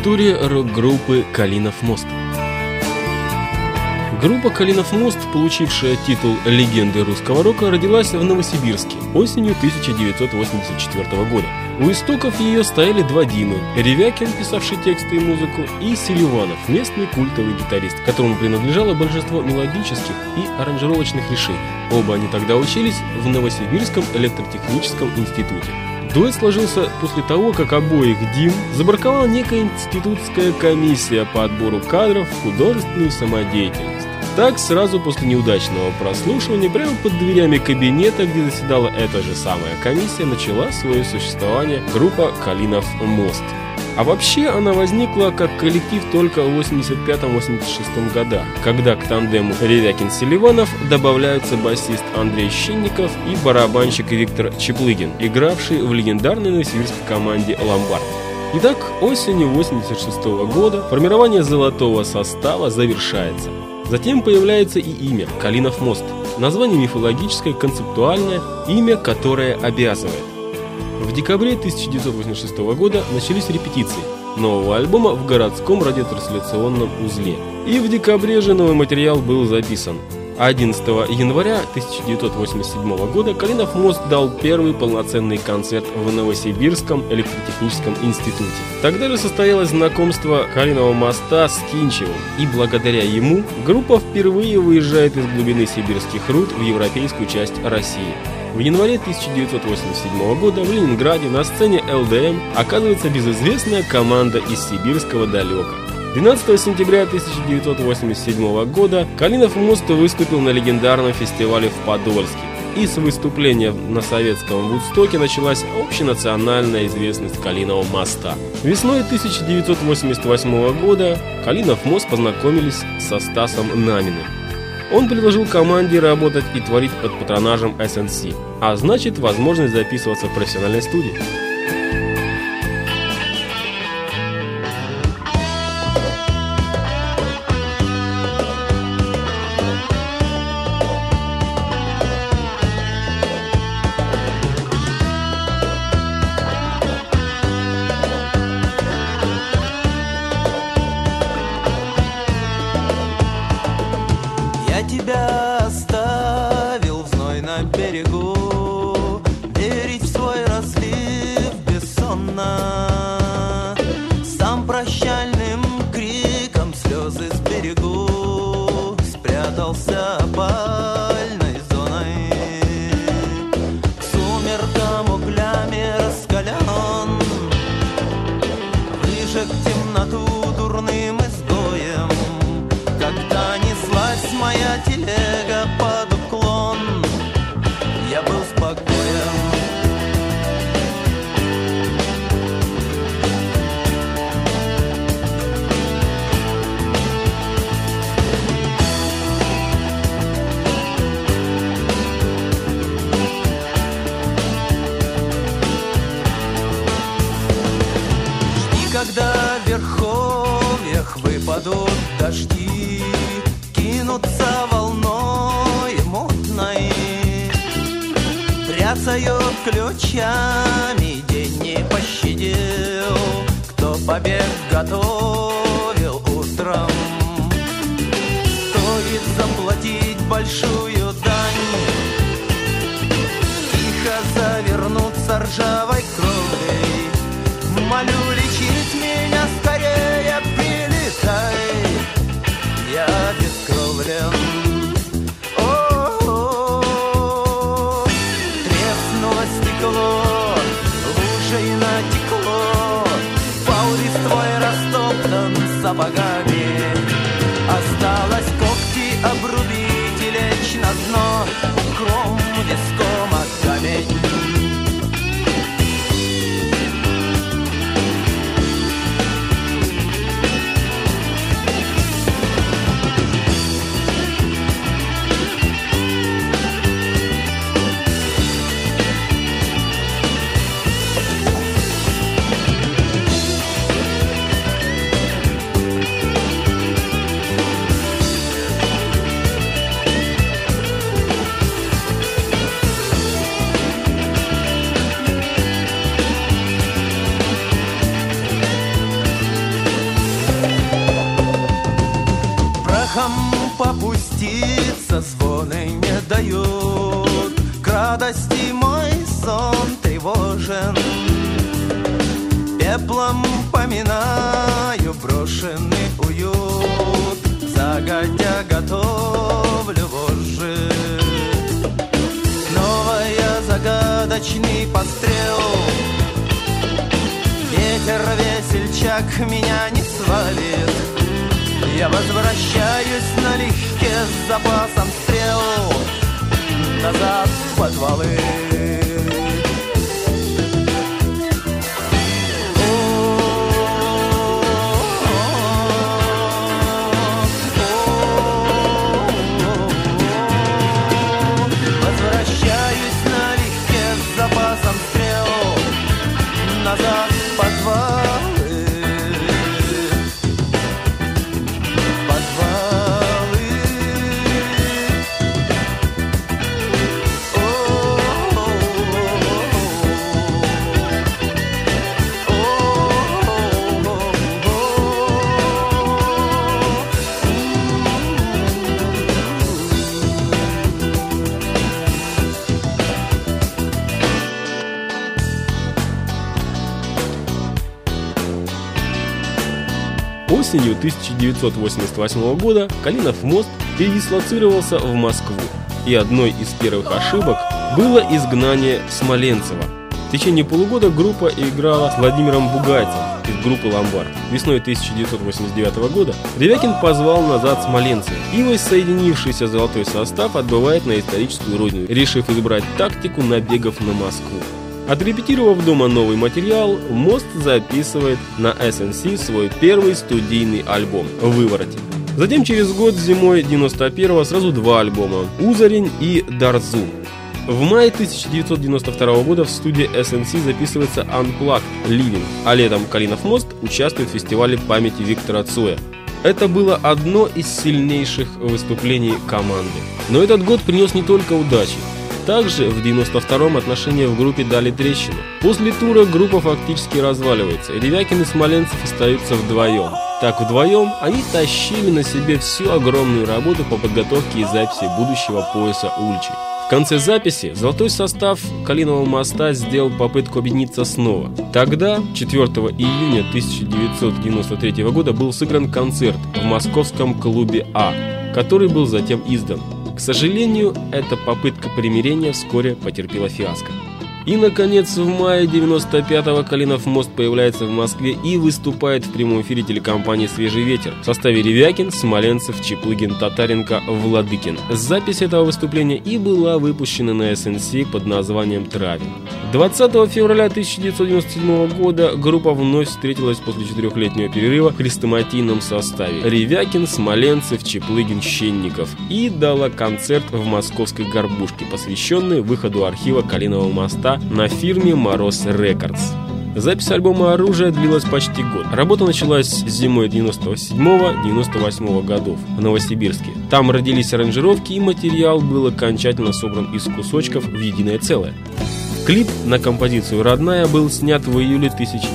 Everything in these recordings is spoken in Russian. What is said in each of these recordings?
История рок-группы «Калинов мост». Группа «Калинов мост», получившая титул легенды русского рока, родилась в Новосибирске осенью 1984 года. У истоков ее стояли два Димы – Ревякин, писавший тексты и музыку, и Селиванов, местный культовый гитарист, которому принадлежало большинство мелодических и аранжировочных решений. Оба они тогда учились в Новосибирском электротехническом институте. Дуэт сложился после того, как обоих Дим забраковала некая институтская комиссия по отбору кадров в художественную самодеятельность. Так, сразу после неудачного прослушивания, прямо под дверями кабинета, где заседала эта же самая комиссия, начала свое существование группа «Калинов мост». А вообще она возникла как коллектив только в 85-86 годах, когда к тандему Ревякин-Селиванов добавляются басист Андрей Щенников и барабанщик Виктор Чеплыгин, игравший в легендарной новосибирской команде «Ломбард». Итак, осенью 86 года формирование золотого состава завершается. Затем появляется и имя «Калинов мост». Название мифологическое, концептуальное, имя, которое обязывает. В декабре 1986 года начались репетиции нового альбома в городском радиотрансляционном узле. И в декабре же новый материал был записан. 11 января 1987 года «Калинов мост» дал первый полноценный концерт в Новосибирском электротехническом институте. Тогда же состоялось знакомство «Калиного моста» с Кинчевым, и благодаря ему группа впервые выезжает из глубины сибирских руд в европейскую часть России. В январе 1987 года в Ленинграде на сцене ЛДМ оказывается безызвестная команда из сибирского далека. 12 сентября 1987 года «Калинов мост» выступил на легендарном фестивале в Подольске. И с выступления на советском Вудстоке началась общенациональная известность «Калиного моста». Весной 1988 года «Калинов мост» познакомились со Стасом Наминым. Он предложил команде работать и творить под патронажем SNC, а значит, возможность записываться в профессиональной студии. Тебя оставил в знойном берегу, верить в свой разлив бессонно. Сам прощальным криком слезы сберегу, спрятался опальной зоной. К сумеркам углями раскален, выжег темноту дурным изгоем. Когда неслась моя телега под уклон, я был спокоен. Жди, когда в верховьях выпадут дожди, кинутся волной мутной, бряцают ключами, день не пощадил, кто побег готовил утром. Стоит заплатить большую дань, тихо завернуться ржавой кровлей. Молю лечить меня скорее, прилетай, я обескровлен. О-о-о, треснуло стекло, лужей натекло, пал листвой растоптан сапогами. Осталось когти обрубить и лечь на дно, кром виском от камень. смехом попуститься звоны не дают. К радости мой сон тревожен, пеплом поминаю брошенный уют. Загодя готовлю вожжи, новая загадочный пострел. Ветер весельчак меня не свалит, я возвращаюсь налегке с запасом стрел назад в подвалы. Возвращаюсь налегке с запасом стрел назад в подвалы. Осенью 1988 года Калинов мост передислоцировался в Москву, и одной из первых ошибок было изгнание Смоленцева. В течение полугода группа играла с Владимиром Бугатиным из группы «Ломбард». Весной 1989 года Ревякин позвал назад Смоленцева, и воссоединившийся золотой состав отбывает на историческую родину, решив избрать тактику набегов на Москву. Отрепетировав дома новый материал, Мост записывает на SNC свой первый студийный альбом «Вывороте». Затем через год, зимой 91-го, сразу два альбома «Узарень» и «Дарзу». В мае 1992 года в студии SNC записывается Unplugged Living, а летом Калинов мост участвует в фестивале памяти Виктора Цоя. Это было одно из сильнейших выступлений команды. Но этот год принес не только удачи. Также в 92-м отношения в группе дали трещину. После тура группа фактически разваливается, и Ревякин и Смоленцев остаются вдвоем. Так вдвоем они тащили на себе всю огромную работу по подготовке и записи будущего пояса Ульчи. В конце записи золотой состав Калинового моста сделал попытку объединиться снова. Тогда, 4 июня 1993 года, был сыгран концерт в московском клубе «А», который был затем издан. К сожалению, эта попытка примирения вскоре потерпела фиаско. И, наконец, в мае 95-го Калинов мост появляется в Москве и выступает в прямом эфире телекомпании «Свежий ветер» в составе Ревякин, Смоленцев, Чеплыгин, Татаренко, Владыкин. Запись этого выступления и была выпущена на SNC под названием «Травин». 20 февраля 1997 года группа вновь встретилась после 4-летнего перерыва в хрестоматийном составе: Ревякин, Смоленцев, Чеплыгин, Щенников, и дала концерт в московской Горбушке, посвященный выходу архива Калинового моста на фирме «Мороз Рекордс». Запись альбома «Оружие» длилась почти год. Работа началась зимой 97-98 годов в Новосибирске. Там родились аранжировки, и материал был окончательно собран из кусочков в единое целое. Клип на композицию «Родная» был снят в июле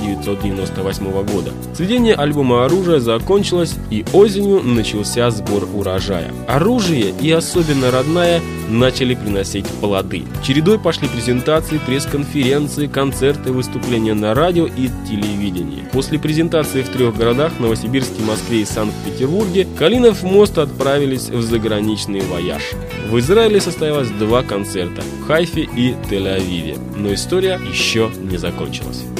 1998 года. Сведение альбома «Оружие» закончилось, и осенью начался сбор урожая. «Оружие» и особенно «Родная» начали приносить плоды. Чередой пошли презентации, пресс-конференции, концерты, выступления на радио и телевидении. После презентации в 3 городах – Новосибирске, Москве и Санкт-Петербурге – Калинов мост отправились в заграничный вояж. В Израиле состоялось 2 концерта – в Хайфе и Тель-Авиве. Но история еще не закончилась.